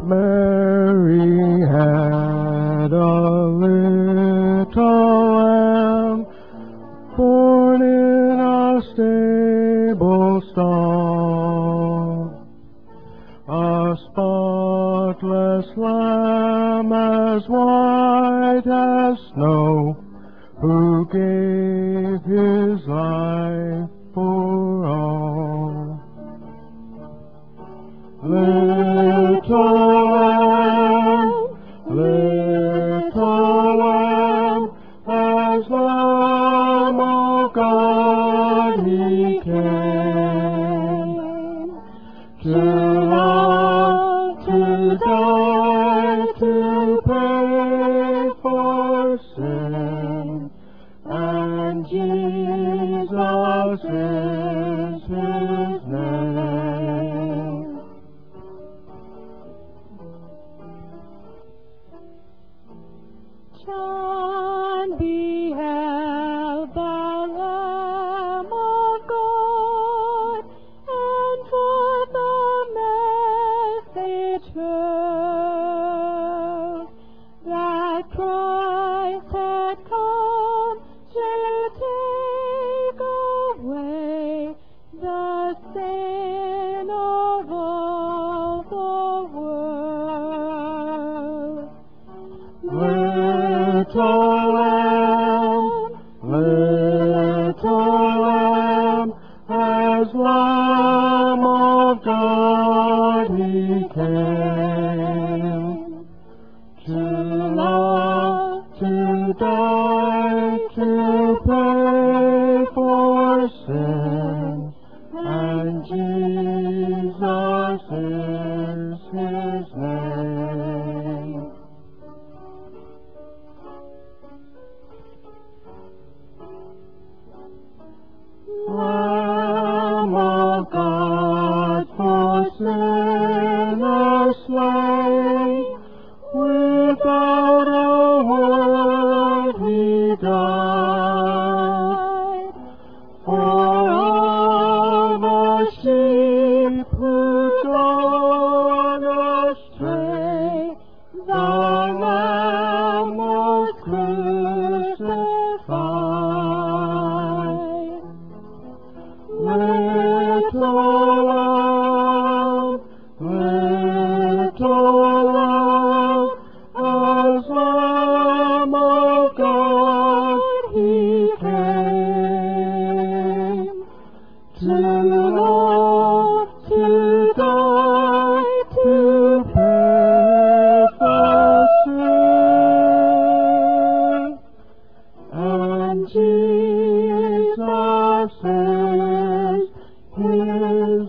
Mary had a little lamb born in a stable stall, a spotless lamb as white as snow, who gave his life for all. Little lamb, as Lamb of God he came, to love, to die, to pay for sin, and Jesus is his name. John beheld the Lamb of God, and with a message heard that Christ had come to take away the sin of all the world. Little lamb, as Lamb of God he came, to love, to die, to pay for sin, and Jesus is his name. Lamb of God, for sinners slain, without a word he died, for all the sheep who gone astray, the Lamb was crucified. Little lamb, as Lamb of God he came, to love, to die, to pay for sin, and Jesus is his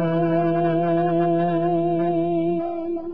name.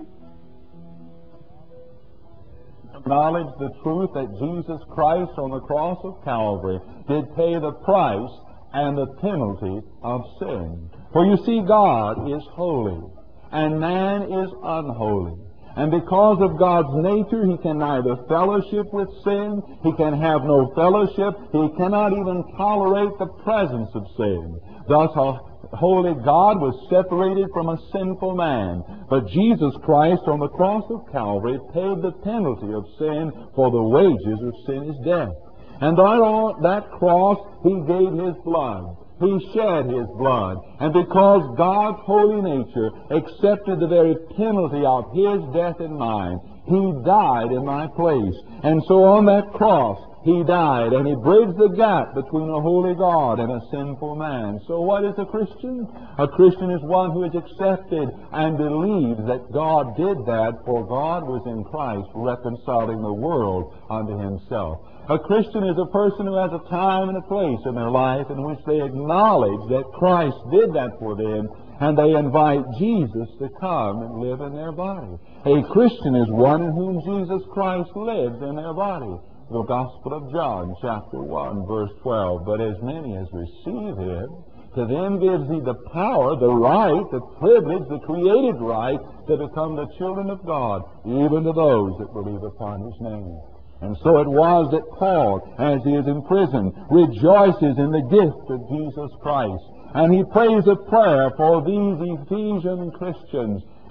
Acknowledge the truth that Jesus Christ on the cross of Calvary did pay the price and the penalty of sin. For you see, God is holy, and man is unholy. And because of God's nature, he can neither fellowship with sin, he can have no fellowship, he cannot even tolerate the presence of sin. Thus, a holy God was separated from a sinful man. But Jesus Christ on the cross of Calvary paid the penalty of sin, for the wages of sin is death. And on that cross, he gave his blood. He shed his blood. And because God's holy nature accepted the very penalty of his death and mine, he died in my place. And so on that cross, he died, and he bridged the gap between a holy God and a sinful man. So what is a Christian? A Christian is one who has accepted and believes that God did that, for God was in Christ reconciling the world unto himself. A Christian is a person who has a time and a place in their life in which they acknowledge that Christ did that for them, and they invite Jesus to come and live in their body. A Christian is one in whom Jesus Christ lives in their body. The Gospel of John, chapter 1, verse 12. But as many as receive him, to them gives he the power, the right, the privilege, the created right to become the children of God, even to those that believe upon his name. And so it was that Paul, as he is in prison, rejoices in the gift of Jesus Christ. And he prays a prayer for these Ephesian Christians.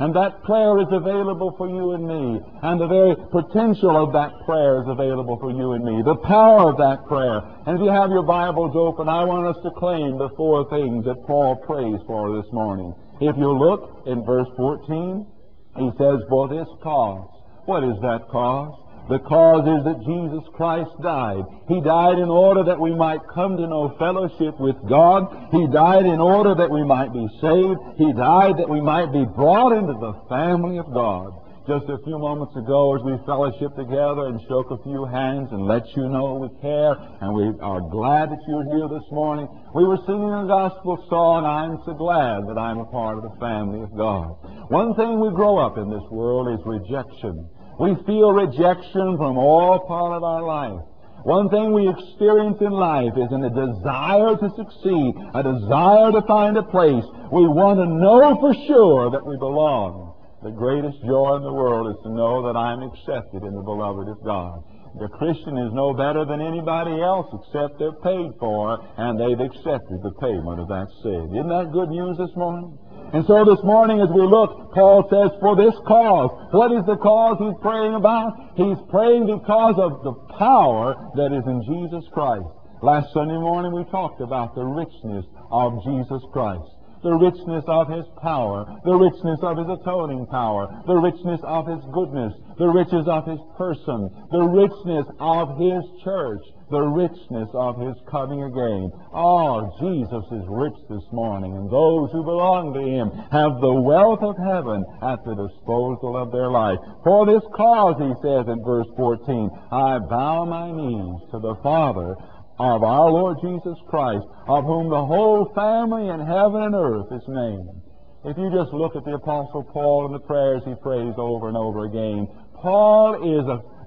And that prayer is available for you and me. And the very potential of that prayer is available for you and me. The power of that prayer. And if you have your Bibles open, I want us to claim the four things that Paul prays for this morning. If you look in verse 14, he says, for this cause. What is that cause? The cause is that Jesus Christ died. He died in order that we might come to know fellowship with God. He died in order that we might be saved. He died that we might be brought into the family of God. Just a few moments ago, as we fellowship together and shook a few hands and let you know we care and we are glad that you're here this morning, we were singing a gospel song, I'm so glad that I'm a part of the family of God. One thing we grow up in this world is rejection. We feel rejection from all part of our life. One thing we experience in life is a desire to succeed, a desire to find a place. We want to know for sure that we belong. The greatest joy in the world is to know that I'm accepted in the beloved of God. The Christian is no better than anybody else except they're paid for and they've accepted the payment of that sin. Isn't that good news this morning? And so this morning as we look, Paul says, for this cause. What is the cause he's praying about? He's praying because of the power that is in Jesus Christ. Last Sunday morning we talked about the richness of Jesus Christ. The richness of His power, the richness of His atoning power, the richness of His goodness, the riches of His person, the richness of His church, the richness of His coming again. Oh, Jesus is rich this morning, and those who belong to Him have the wealth of heaven at the disposal of their life. For this cause, he says in verse 14, I bow my knees to the Father of our Lord Jesus Christ, of whom the whole family in heaven and earth is named. If you just look at the Apostle Paul and the prayers he prays over and over again, Paul is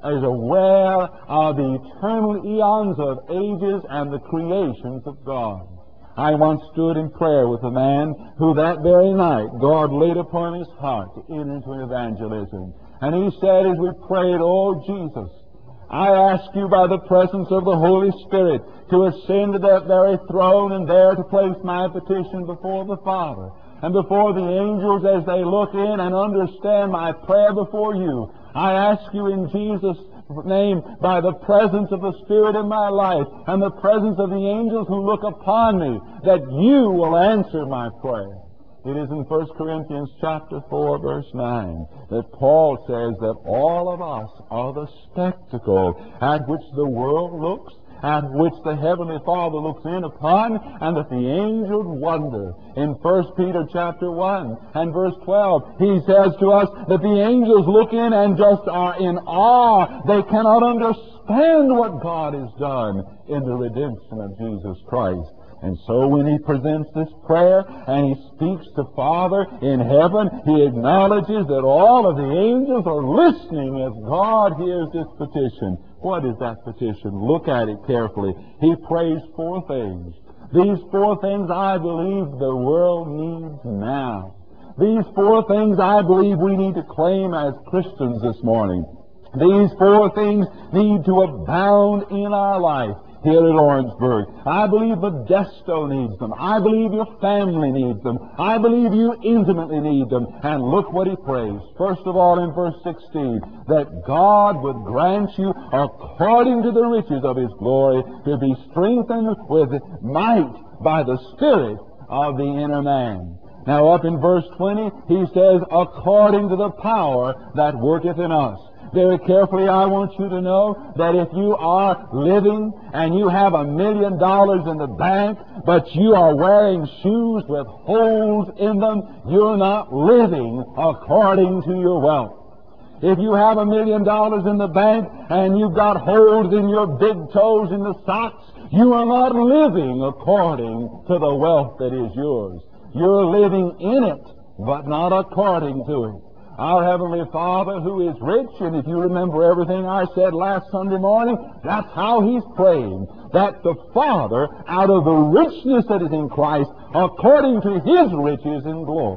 aware of the eternal eons of ages and the creations of God. I once stood in prayer with a man who that very night God laid upon his heart to enter into evangelism. And he said as we prayed, oh Jesus, I ask you by the presence of the Holy Spirit to ascend to that very throne and there to place my petition before the Father and before the angels as they look in and understand my prayer before you. I ask you in Jesus' name by the presence of the Spirit in my life and the presence of the angels who look upon me that you will answer my prayer. It is in 1 Corinthians chapter 4, verse 9, that Paul says that all of us are the spectacle at which the world looks, at which the Heavenly Father looks in upon, and that the angels wonder. In 1 Peter chapter 1 and verse 12, he says to us that the angels look in and just are in awe. They cannot understand what God has done in the redemption of Jesus Christ. And so when he presents this prayer and he speaks to Father in heaven, he acknowledges that all of the angels are listening as God hears this petition. What is that petition? Look at it carefully. He prays four things. These four things I believe the world needs now. These four things I believe we need to claim as Christians this morning. These four things need to abound in our life here at Orangeburg. I believe Modesto needs them. I believe your family needs them. I believe you intimately need them. And look what he prays. First of all, in verse 16, that God would grant you, according to the riches of His glory, to be strengthened with might by the Spirit of the inner man. Now up in verse 20, he says, according to the power that worketh in us. Very carefully, I want you to know that if you are living and you have $1 million in the bank, but you are wearing shoes with holes in them, you're not living according to your wealth. If you have $1 million in the bank and you've got holes in your big toes in the socks, you are not living according to the wealth that is yours. You're living in it, but not according to it. Our Heavenly Father who is rich, and if you remember everything I said last Sunday morning, that's how He's praying. That the Father, out of the richness that is in Christ, according to His riches in glory.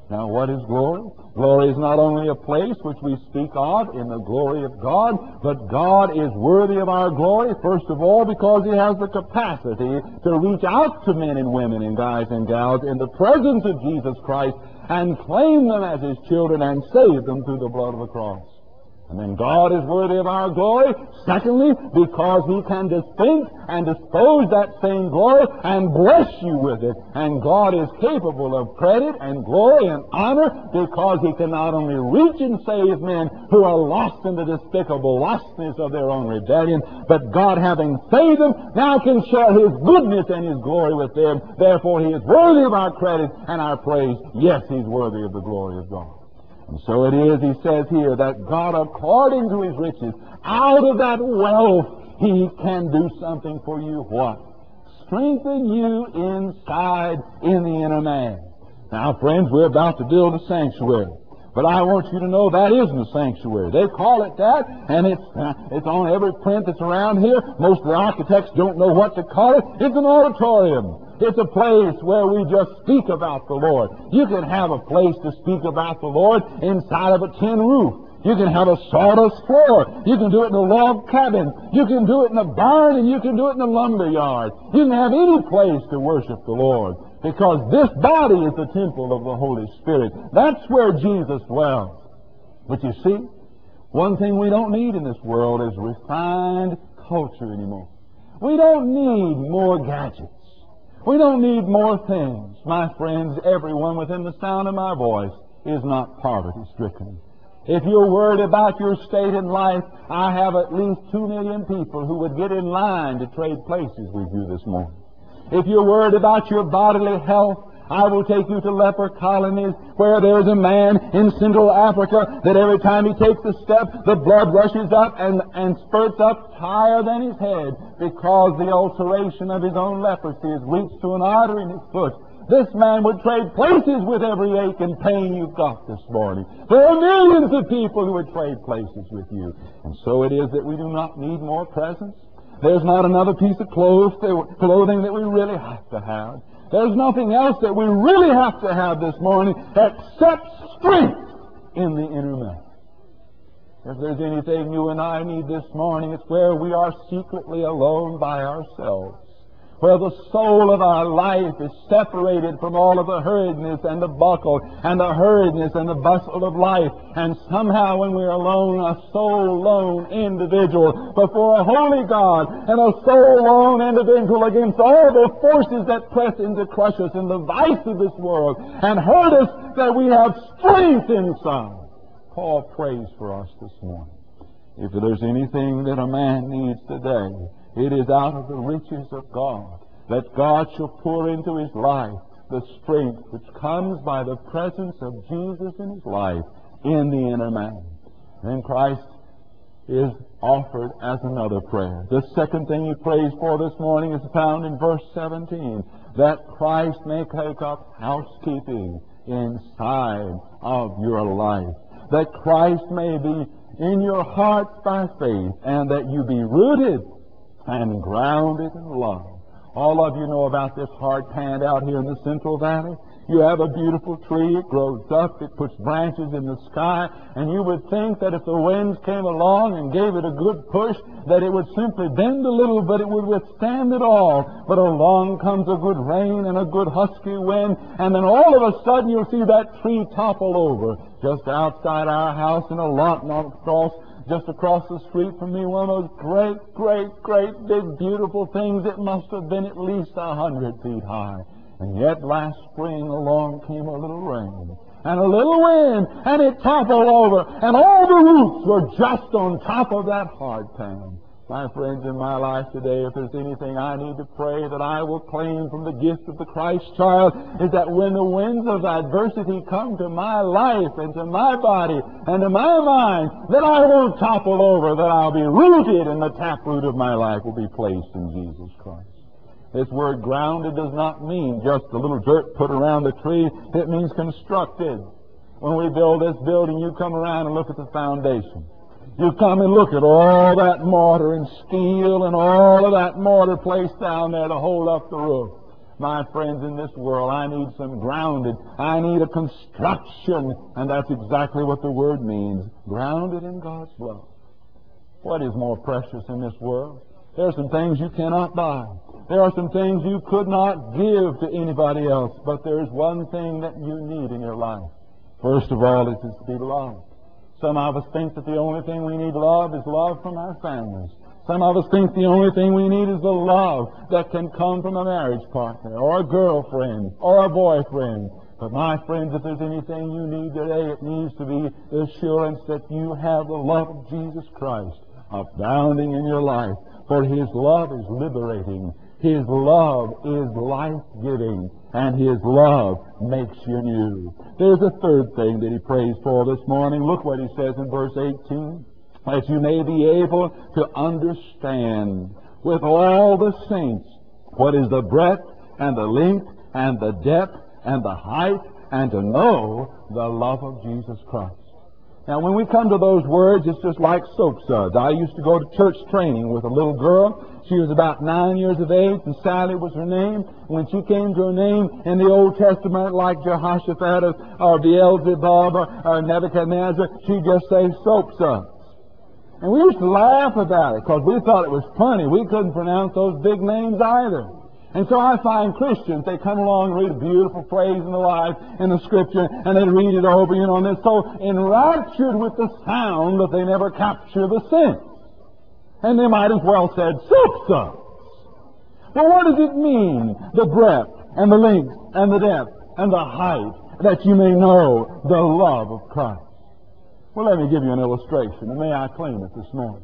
Now, what is glory? Glory is not only a place which we speak of in the glory of God, but God is worthy of our glory, first of all, because He has the capacity to reach out to men and women and guys and gals in the presence of Jesus Christ and claim them as His children and save them through the blood of the cross. And then God is worthy of our glory, secondly, because He can dispense and dispose that same glory and bless you with it. And God is capable of credit and glory and honor because He can not only reach and save men who are lost in the despicable lostness of their own rebellion, but God, having saved them, now can share His goodness and His glory with them. Therefore, He is worthy of our credit and our praise. Yes, He's worthy of the glory of God. And so it is, he says here, that God, according to His riches, out of that wealth, He can do something for you. What? Strengthen you inside in the inner man. Now, friends, we're about to build a sanctuary. But I want you to know that isn't a sanctuary. They call it that, and it's on every print that's around here. Most of the architects don't know what to call it. It's an auditorium. It's a place where we just speak about the Lord. You can have a place to speak about the Lord inside of a tin roof. You can have a sawdust floor. You can do it in a log cabin. You can do it in a barn, and you can do it in a lumber yard. You can have any place to worship the Lord, because this body is the temple of the Holy Spirit. That's where Jesus dwells. But you see, one thing we don't need in this world is refined culture anymore. We don't need more gadgets. We don't need more things. My friends, everyone within the sound of my voice is not poverty-stricken. If you're worried about your state in life, I have at least 2 million people who would get in line to trade places with you this morning. If you're worried about your bodily health, I will take you to leper colonies where there's a man in Central Africa that every time he takes a step, the blood rushes up and spurts up higher than his head because the ulceration of his own leprosy has reached to an artery in his foot. This man would trade places with every ache and pain you've got this morning. There are millions of people who would trade places with you. And so it is that we do not need more presents. There's not another piece of clothing that we really have to have. There's nothing else that we really have to have this morning except strength in the inner man. If there's anything you and I need this morning, it's where we are secretly alone by ourselves, where the soul of our life is separated from all of the hurriedness and the buckle and the hurriedness and the bustle of life. And somehow when we're alone, a soul-lone individual before a holy God and a soul-lone individual against all the forces that press in to crush us in the vice of this world and hurt us, that we have strength inside. Paul prays for us this morning. If there's anything that a man needs today, it is out of the riches of God that God shall pour into his life the strength which comes by the presence of Jesus in his life in the inner man. Then Christ is offered as another prayer. The second thing he prays for this morning is found in verse 17, that Christ may take up housekeeping inside of your life, that Christ may be in your hearts by faith, and that you be rooted and grounded in love. All of you know about this hard pan out here in the Central Valley. You have a beautiful tree, it grows up, it puts branches in the sky, and you would think that if the winds came along and gave it a good push, that it would simply bend a little, but it would withstand it all. But along comes a good rain and a good husky wind, and then all of a sudden you'll see that tree topple over. Just outside our house in a lot just across the street from me, one of those great, big, beautiful things that must have been at least 100 feet high. And yet last spring along came a little rain and a little wind, and it toppled over, and all the roots were just on top of that hard pan. My friends, in my life today, if there's anything I need to pray that I will claim from the gift of the Christ child, is that when the winds of adversity come to my life and to my body and to my mind, that I won't topple over, that I'll be rooted, and the taproot of my life will be placed in Jesus Christ. This word grounded does not mean just a little dirt put around the tree. It means constructed. When we build this building, you come around and look at the foundation. You come and look at all that mortar and steel and all of that mortar placed down there to hold up the roof. My friends, in this world, I need some grounded. I need a construction. And that's exactly what the word means. Grounded in God's love. What is more precious in this world? There are some things you cannot buy. There are some things you could not give to anybody else. But there is one thing that you need in your life. First of all, it is to be loved. Some of us think that the only thing we need love is love from our families. Some of us think the only thing we need is the love that can come from a marriage partner or a girlfriend or a boyfriend. But my friends, if there's anything you need today, it needs to be the assurance that you have the love of Jesus Christ abounding in your life. For His love is liberating. His love is life-giving. And His love makes you new. There's a third thing that He prays for this morning. Look what He says in verse 18. That you may be able to understand with all the saints what is the breadth and the length and the depth and the height, and to know the love of Jesus Christ. Now, when we come to those words, it's just like soap suds. I used to go to church training with a little girl. She was about 9 years of age, and Sally was her name. When she came to her name in the Old Testament, like Jehoshaphat or Beelzebub or Nebuchadnezzar, she'd just say soap suds. And we used to laugh about it because we thought it was funny. We couldn't pronounce those big names either. And so I find Christians, they come along and read a beautiful phrase in the life, in the Scripture, and they read it over, and they're so enraptured with the sound that they never capture the sense. And they might as well said soap suds. Well, what does it mean, the breadth and the length and the depth and the height, that you may know the love of Christ? Well, let me give you an illustration, and may I claim it this morning.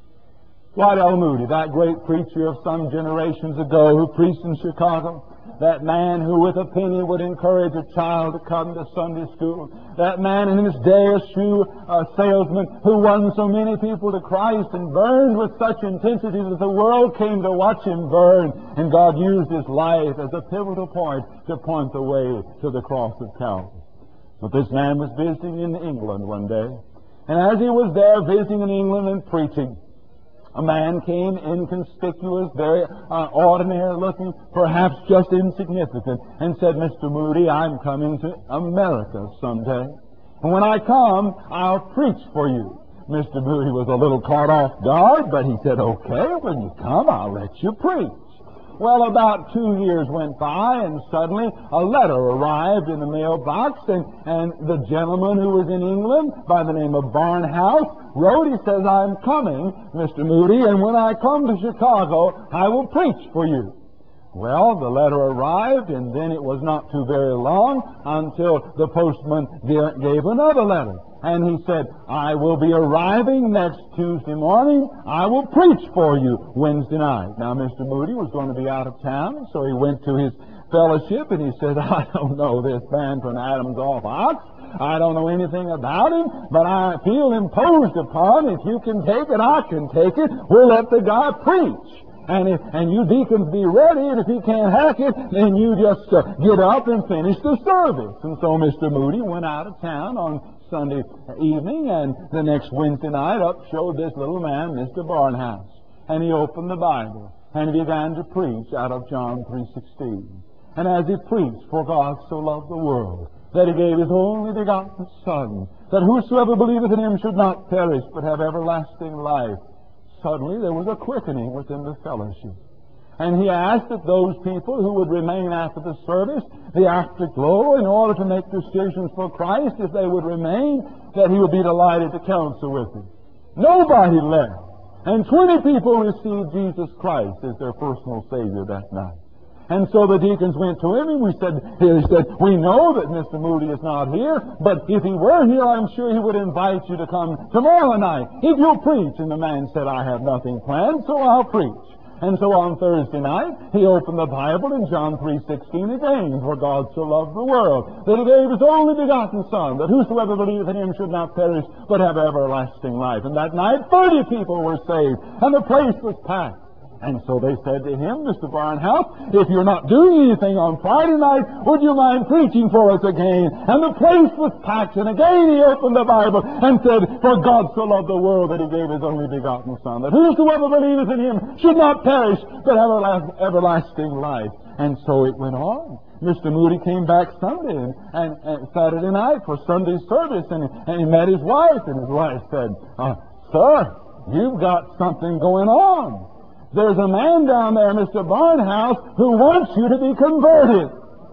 Dwight L. Moody, that great preacher of some generations ago who preached in Chicago, that man who with a penny would encourage a child to come to Sunday school, that man in his day a shoe salesman who won so many people to Christ and burned with such intensity that the world came to watch him burn, and God used his life as a pivotal point to point the way to the cross of Calvary. But this man was visiting in England one day, and as he was there visiting in England and preaching, a man came, inconspicuous, very ordinary looking, perhaps just insignificant, and said, "Mr. Moody, I'm coming to America someday. And when I come, I'll preach for you." Mr. Moody was a little caught off guard, but he said, "Okay, when you come, I'll let you preach." Well, about 2 years went by, and suddenly a letter arrived in the mailbox, and the gentleman who was in England by the name of Barnhouse wrote, he says, "I'm coming, Mr. Moody, and when I come to Chicago, I will preach for you." Well, the letter arrived, and then it was not too very long until the postman gave another letter. And he said, "I will be arriving next Tuesday morning. I will preach for you Wednesday night." Now, Mr. Moody was going to be out of town, so he went to his fellowship, and he said, "I don't know this man from Adam's off ox. I don't know anything about him, but I feel imposed upon. If you can take it, I can take it. We'll let the guy preach. And you deacons be ready, and if he can't hack it, then you just get up and finish the service." And so Mr. Moody went out of town on Sunday evening, and the next Wednesday night up showed this little man, Mr. Barnhouse. And he opened the Bible, and he began to preach out of John 3:16. And as he preached, "For God so loved the world, that He gave His only begotten Son, that whosoever believeth in Him should not perish, but have everlasting life," suddenly there was a quickening within the fellowship. And he asked that those people who would remain after the service, the afterglow, in order to make decisions for Christ, if they would remain, that he would be delighted to counsel with them. Nobody left. And 20 people received Jesus Christ as their personal Savior that night. And so the deacons went to him, and he said, "We know that Mr. Moody is not here, but if he were here, I'm sure he would invite you to come tomorrow night, if you'll preach." And the man said, "I have nothing planned, so I'll preach." And so on Thursday night, he opened the Bible in John 3:16 again, "For God so loved the world, that He gave His only begotten Son, that whosoever believeth in Him should not perish, but have everlasting life." And that night, 30 people were saved, and the place was packed. And so they said to him, "Mr. Barnhouse, if you're not doing anything on Friday night, would you mind preaching for us again?" And the place was packed, and again he opened the Bible and said, "For God so loved the world that He gave His only begotten Son, that whosoever believeth in Him should not perish, but have everlasting life." And so it went on. Mr. Moody came back Sunday and Saturday night for Sunday service, and he met his wife, and his wife said, "Sir, you've got something going on. There's a man down there, Mr. Barnhouse, who wants you to be converted."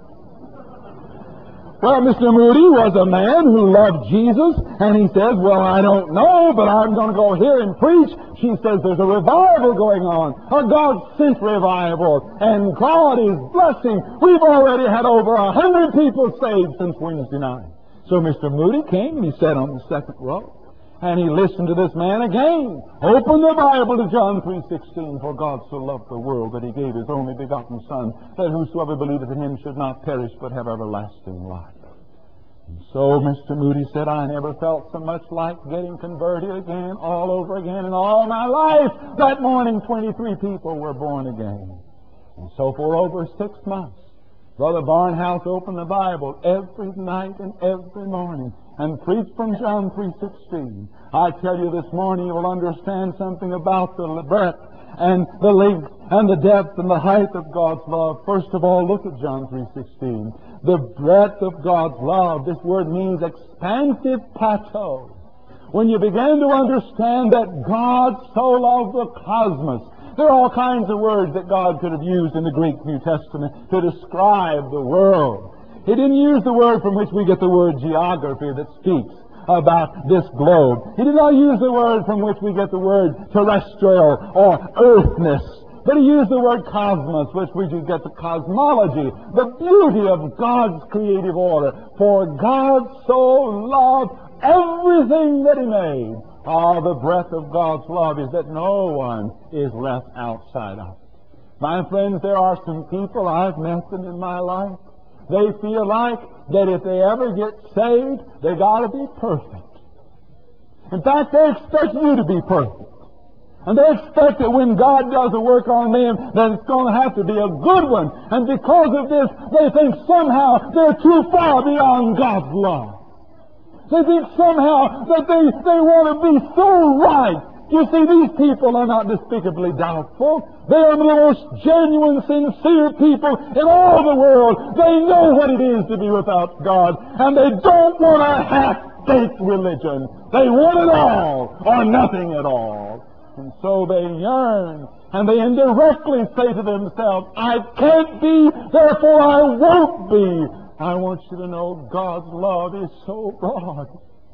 Well, Mr. Moody was a man who loved Jesus, and he says, "Well, I don't know, but I'm going to go here and preach." She says there's a revival going on, a God-sent revival, and God is blessing. We've already had over 100 people saved since Wednesday night. So Mr. Moody came, and he sat on the second row, and he listened to this man again. Open the Bible to John 3:16. "For God so loved the world that he gave his only begotten Son, that whosoever believeth in him should not perish but have everlasting life." And so Mr. Moody said, "I never felt so much like getting converted again, all over again in all my life." That morning, 23 people were born again. And so for over 6 months, Brother Barnhouse opened the Bible every night and every morning and preached from John 3:16. I tell you this morning, you will understand something about the breadth and the length and the depth and the height of God's love. First of all, look at John 3:16. The breadth of God's love. This word means expansive plateau. When you begin to understand that God so loved the cosmos, there are all kinds of words that God could have used in the Greek New Testament to describe the world. He didn't use the word from which we get the word geography that speaks about this globe. He did not use the word from which we get the word terrestrial or earthness. But he used the word cosmos, which we just get the cosmology, the beauty of God's creative order. For God so loved everything that he made. The breadth of God's love is that no one is left outside of it. My friends, there are some people, I've met them in my life, they feel like that if they ever get saved, they got to be perfect. In fact, they expect you to be perfect. And they expect that when God does a work on them, that it's going to have to be a good one. And because of this, they think somehow they're too far beyond God's love. They think somehow that they want to be so right. You see, these people are not despicably doubtful. They are the most genuine, sincere people in all the world. They know what it is to be without God, and they don't want a half-baked religion. They want it all, or nothing at all. And so they yearn, and they indirectly say to themselves, "I can't be, therefore I won't be." I want you to know God's love is so broad.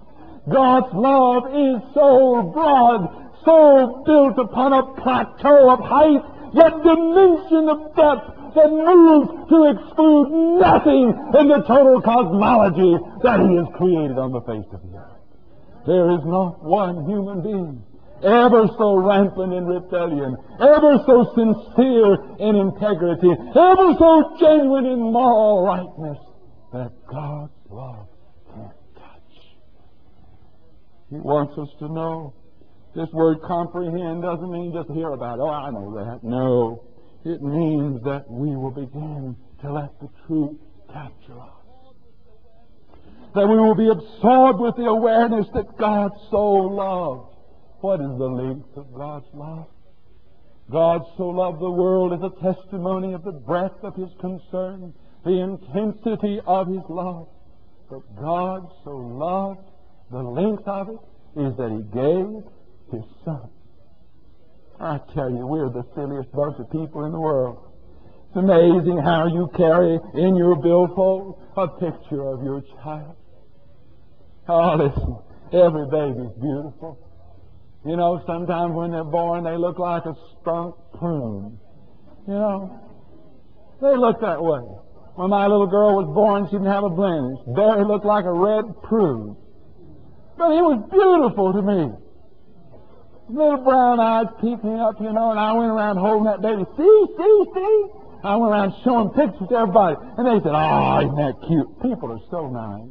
God's love is so broad, so built upon a plateau of height, yet dimension of depth that moves to exclude nothing in the total cosmology that He has created on the face of the earth. There is not one human being ever so rampant in rebellion, ever so sincere in integrity, ever so genuine in moral rightness, that God's love can't touch. He wants us to know. This word comprehend doesn't mean just hear about it. "Oh, I know that." No. It means that we will begin to let the truth capture us. That we will be absorbed with the awareness that God so loved. What is the length of God's love? God so loved the world is a testimony of the breadth of His concern, the intensity of His love. But God so loved, the length of it is that He gave His Son. I tell you, we're the silliest bunch of people in the world. It's amazing how you carry in your billfold a picture of your child. Oh, listen, every baby's beautiful. You know, sometimes when they're born, they look like a skunk prune. You know, they look that way. When my little girl was born, she didn't have a blemish. Barry looked like a red prude. But he was beautiful to me. Little brown eyes peeking up, you know, and I went around holding that baby. See? I went around showing pictures to everybody. And they said, "Oh, isn't that cute?" People are so nice.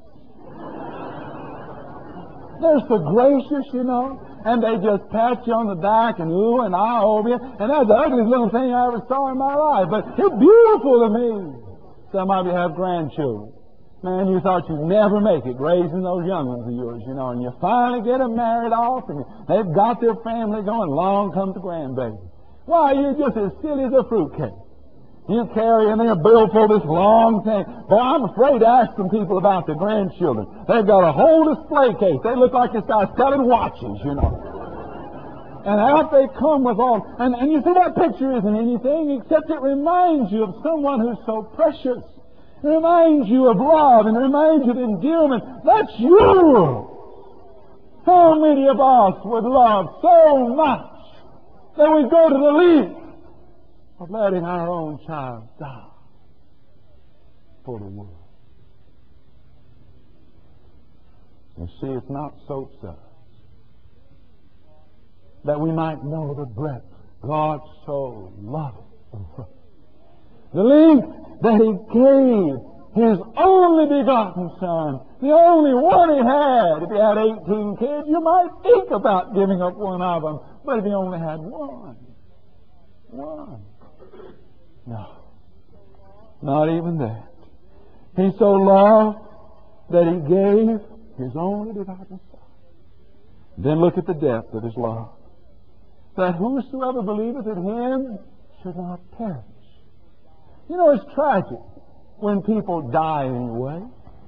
They're so gracious, you know. And they just pat you on the back and ooh and ah over you. And that's the ugliest little thing I ever saw in my life. But you're beautiful to me. Some of you have grandchildren. Man, you thought you'd never make it raising those young ones of yours, you know. And you finally get them married off and they've got their family going. Along comes the grandbaby. Why, you're just as silly as a fruitcake. You carry in there a billful this long thing. Boy, I'm afraid to ask some people about their grandchildren. They've got a whole display case. They look like this guy's selling watches, you know. And out they come with all. And you see, that picture isn't anything except it reminds you of someone who's so precious. It reminds you of love and it reminds you of endearment. That's you. How many of us would love so much that we go to the length of letting our own child die for the world? You see, it's not soap suds. That we might know the breadth. God so loved the world. The length that He gave His only begotten Son, the only one He had. If He had 18 kids, you might think about giving up one of them. But if He only had one. No. Not even that. He so loved that He gave His only begotten Son. Then look at the depth of His love. That whosoever believeth in Him should not perish. You know, it's tragic when people die anyway.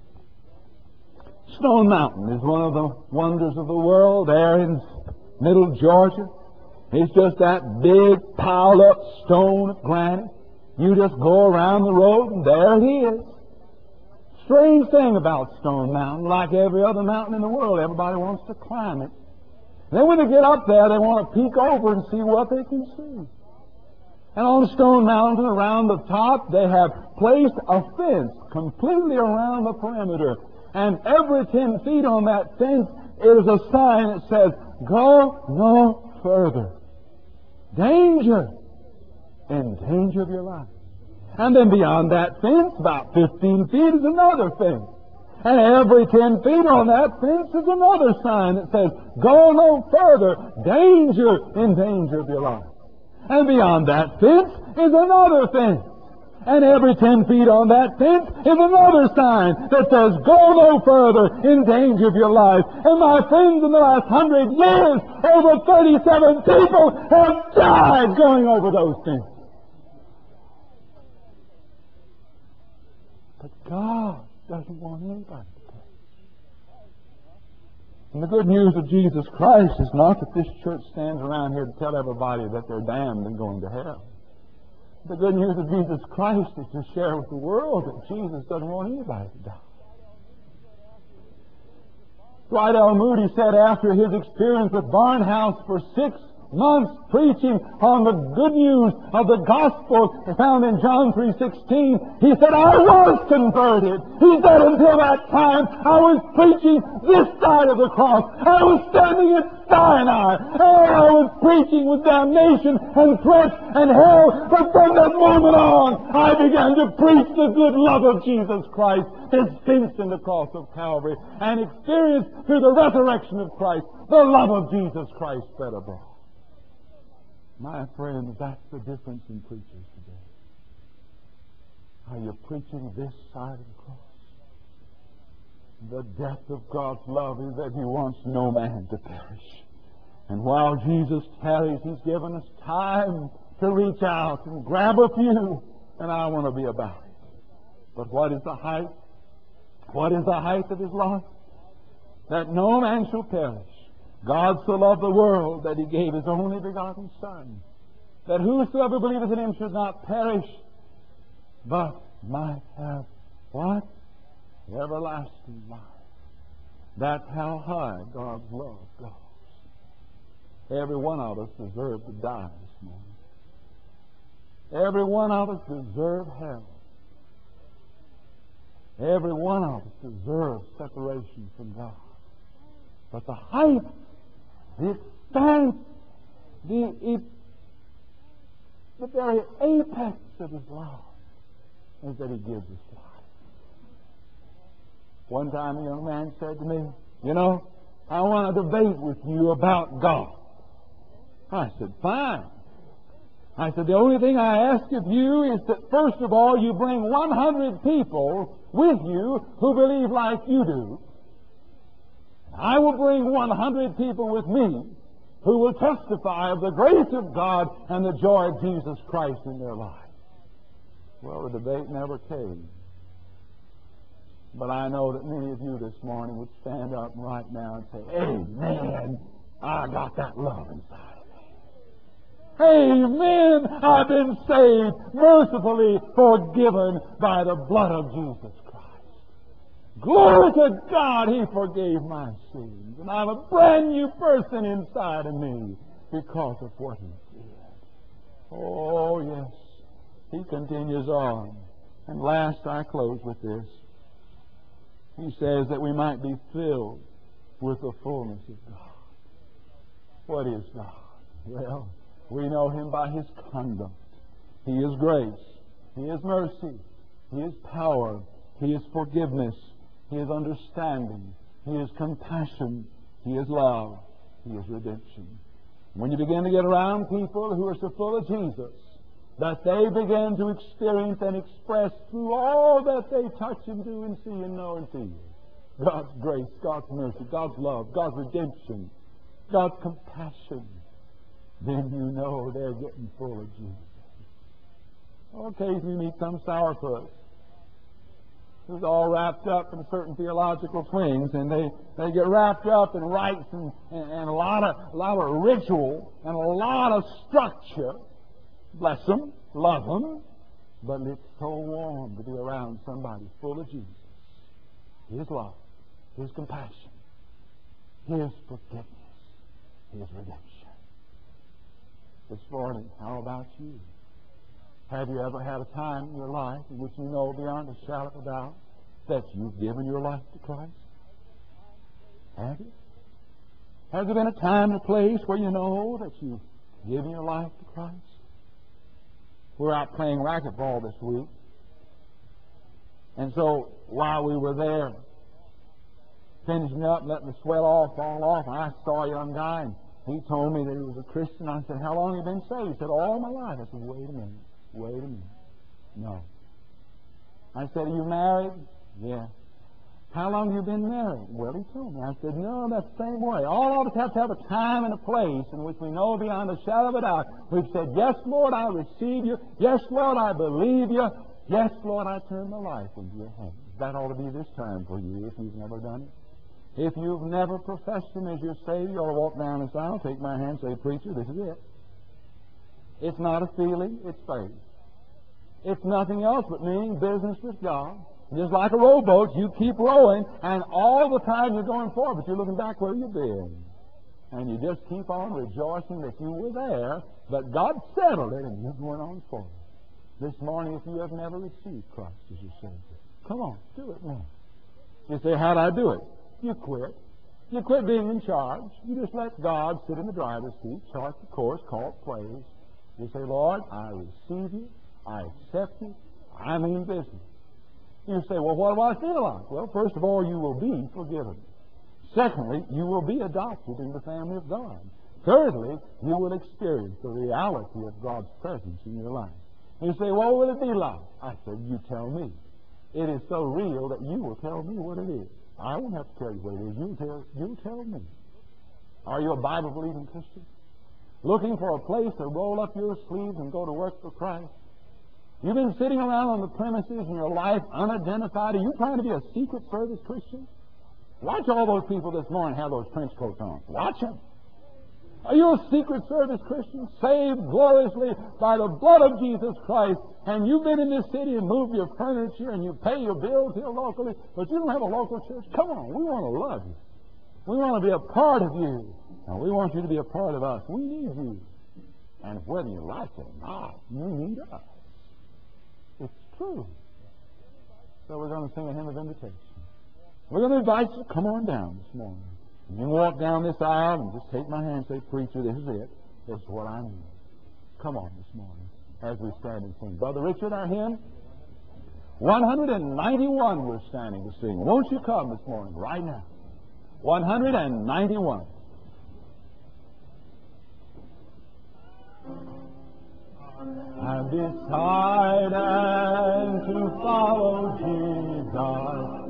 Stone Mountain is one of the wonders of the world there in middle Georgia. It's just that big piled up stone of granite. You just go around the road and there it is. Strange thing about Stone Mountain, like every other mountain in the world, everybody wants to climb it. Then when they get up there, they want to peek over and see what they can see. And on Stone Mountain, around the top, they have placed a fence completely around the perimeter. And every 10 feet on that fence is a sign that says, "Go no further. Danger. In danger of your life." And then beyond that fence, about 15 feet, is another fence. And every 10 feet on that fence is another sign that says, "Go no further. Danger. In danger of your life." And beyond that fence is another fence. And every 10 feet on that fence is another sign that says, "Go no further, in danger of your life." And my friends, in the last 100 years, over 37 people have died going over those fences. But God doesn't want anybody to perish. And the good news of Jesus Christ is not that this church stands around here to tell everybody that they're damned and going to hell. The good news of Jesus Christ is to share with the world that Jesus doesn't want anybody to die. Dwight L. Moody said after his experience with Barnhouse for 6 months preaching on the good news of the gospel found in John 3:16, he said, "I was converted." He said, "Until that time, I was preaching this side of the cross. I was standing at Sinai. And I was preaching with damnation and threats and hell. But from that moment on, I began to preach the good love of Jesus Christ, dispensed in the cross of Calvary, and experienced through the resurrection of Christ the love of Jesus Christ spread abroad." My friends, that's the difference in preachers today. Are you preaching this side of the cross? The depth of God's love is that He wants no man to perish. And while Jesus tarries, He's given us time to reach out and grab a few, and I want to be about it. But what is the height? What is the height of His love? That no man shall perish. God so loved the world that He gave His only begotten Son, that whosoever believeth in Him should not perish, but might have what? Everlasting life. That's how high God's love goes. Every one of us deserves to die this morning. Every one of us deserves hell. Every one of us deserves separation from God. But the height, the expanse, the very apex of His love is that He gives us life. One time a young man said to me, "You know, I want to debate with you about God." I said, "Fine." I said, "The only thing I ask of you is that first of all you bring 100 people with you who believe like you do. I will bring 100 people with me who will testify of the grace of God and the joy of Jesus Christ in their lives." Well, the debate never came. But I know that many of you this morning would stand up right now and say, amen, I got that love inside of me. Amen, I've been saved, mercifully forgiven by the blood of Jesus Christ. Glory to God, He forgave my sins. And I'm a brand new person inside of me because of what He did. Oh, yes. He continues on. And last, I close with this. He says that we might be filled with the fullness of God. What is God? Well, we know Him by His conduct. He is grace. He is mercy. He is power. He is forgiveness. He is understanding. He is compassion. He is love. He is redemption. When you begin to get around people who are so full of Jesus, that they begin to experience and express through all that they touch and do and see and know and feel. God's grace, God's mercy, God's love, God's redemption, God's compassion. Then you know they're getting full of Jesus. Occasionally you meet some sourpuss who's all wrapped up in certain theological things, and they get wrapped up in rites and a lot of ritual and a lot of structure. Bless them, love them, but it's so warm to be around somebody full of Jesus. His love, His compassion, His forgiveness, His redemption. This morning, how about you? Have you ever had a time in your life in which you know beyond a shadow of a doubt that you've given your life to Christ? Have you? Has there been a time and a place where you know that you've given your life to Christ? We're out playing racquetball this week. And so while we were there finishing up, letting the sweat fall off, I saw a young guy, and he told me that he was a Christian. I said, how long have you been saved? He said, all my life. I said, wait a minute. No. I said, are you married? Yeah. How long have you been married? Well, he told me. I said, no, that's the same way. All of us have to have a time and a place in which we know beyond a shadow of a doubt. We've said, yes, Lord, I receive you. Yes, Lord, I believe you. Yes, Lord, I turn my life into your hands. That ought to be this time for you if you've never done it. If you've never professed Him as your Savior, you ought to walk down this aisle, take my hand, say, preacher, this is it. It's not a feeling, it's faith. It's nothing else but meaning business with God. Just like a rowboat, you keep rowing, and all the time you're going forward, but you're looking back where you've been. And you just keep on rejoicing that you were there, but God settled it, and you're going on forward. This morning, if you have never received Christ as your Savior, come on, do it now. You say, how'd I do it? You quit. You quit being in charge. You just let God sit in the driver's seat, chart the course, call it plays. You say, Lord, I receive you. I accept you. I mean business. You say, well, what do I feel like? Well, first of all, you will be forgiven. Secondly, you will be adopted in the family of God. Thirdly, you will experience the reality of God's presence in your life. You say, what will it be like? I said, you tell me. It is so real that you will tell me what it is. I won't have to tell you what it is. You tell me. Are you a Bible-believing Christian? Looking for a place to roll up your sleeves and go to work for Christ? You've been sitting around on the premises in your life unidentified. Are you trying to be a secret service Christian? Watch all those people this morning have those trench coats on. Watch them. Are you a secret service Christian, saved gloriously by the blood of Jesus Christ, and you've been in this city and moved your furniture and you pay your bills here locally, but you don't have a local church? Come on, we want to love you. We want to be a part of you, and we want you to be a part of us. We need you. And whether you like it or not, you need us. It's true. So we're going to sing a hymn of invitation. We're going to invite you to come on down this morning. You can walk down this aisle and just take my hand and say, preacher, this is it. This is what I need. Come on this morning as we stand and sing. Brother Richard, our hymn 191 we're standing to sing. Won't you come this morning, right now? 191. I've decided to follow Jesus.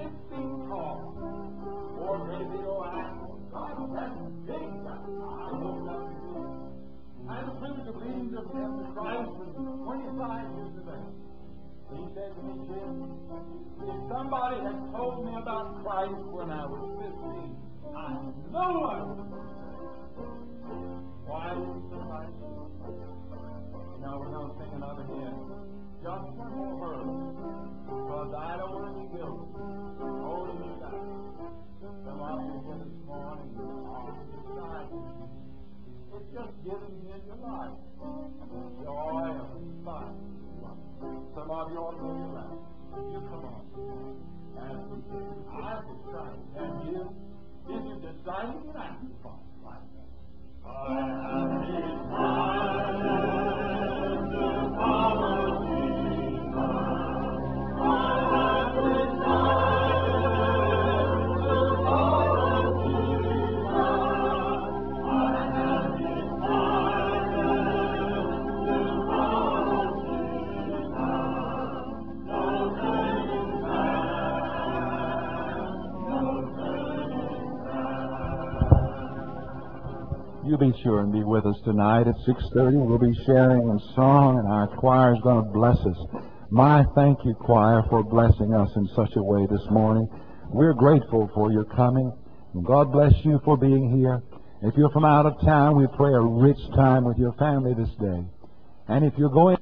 16 cars, or maybe you'll ask, God, that's big. I hope not. And soon to lead them to Christ was 25 years of age. He said to me, Jim, if somebody had told me about Christ when I was 15, I know I would. Why would somebody? Now we're going to sing another hymn. Just one more verse. Because I don't want to be guilty. Holding you down. Some of you here this morning are deciding. It's just giving you your life. The joy of fun. Some of you are going to laugh. You come on. And we say, I've decided. And you, if you decided, you have to find like that. I have decided to follow Jesus. I have decided to follow Jesus. I have decided to follow Jesus. No turning back, no turning back. You be sure and be with us tonight at 6:30. We'll be sharing a song, and our choir is going to bless us. My thank you, choir, for blessing us in such a way this morning. We're grateful for your coming, and God bless you for being here. If you're from out of town, we pray a rich time with your family this day. And if you're going